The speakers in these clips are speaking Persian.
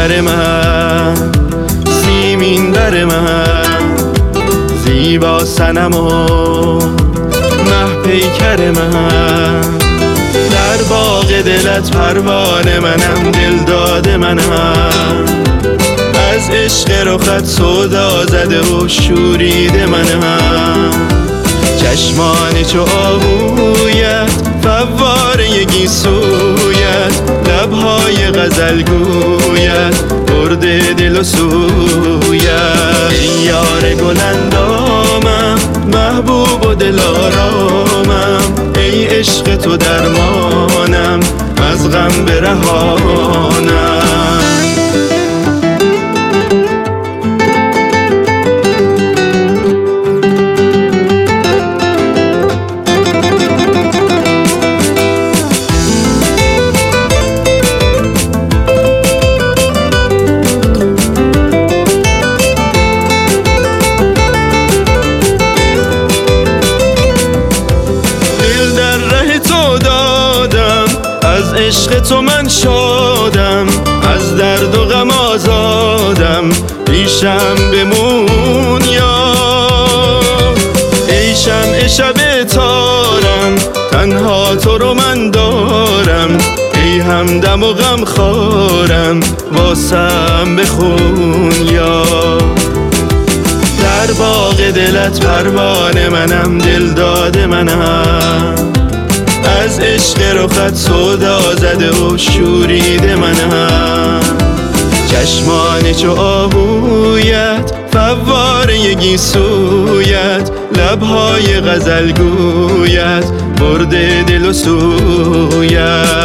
بر من، سیمین بر من، زیبا صنم و مه پیکر من. در باغ دلت پروانه منم، دل داده منم، از عشق رخت سودا زده و شوریده منم. چشمان چو آهویت، فواره گیسویت، لبهای غزل گویت، برده دل و سویت. ای یار گل اندامم، محبوب و دلارامم، ای عشق تو درمانم، از غم برهانم. از عشق تو من شادم، از درد و غم آزادم، پیشم بمون یا ای شمع شب تارم، تنها تو رو من دارم، ای همدم و غم خارم، واسم بخون یا. در باغ دلت پروانه منم، دل داده منم، از عشق رخت سودا زده و شوریده منم. چشمان چو آهویت، فواره گیسویت، لبهای غزل گویت، برده دل و سویت.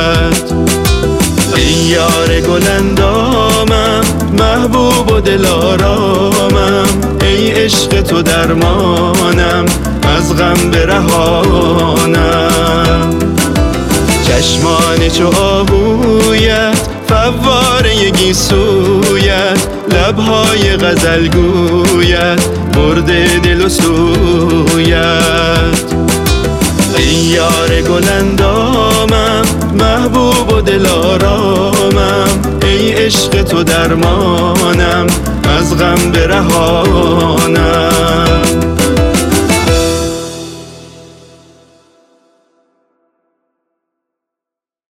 ای یار گل اندامم، محبوب و دلارامم، ای عشق تو درمانم، از غم برهانم. چشمان چو آهویت، فواره گیسویت، لبهای غزل گویت، برده دل و سویت. ای یار گل اندامم، محبوب و دلارامم، ای عشق تو درمانم، از غم برهانم.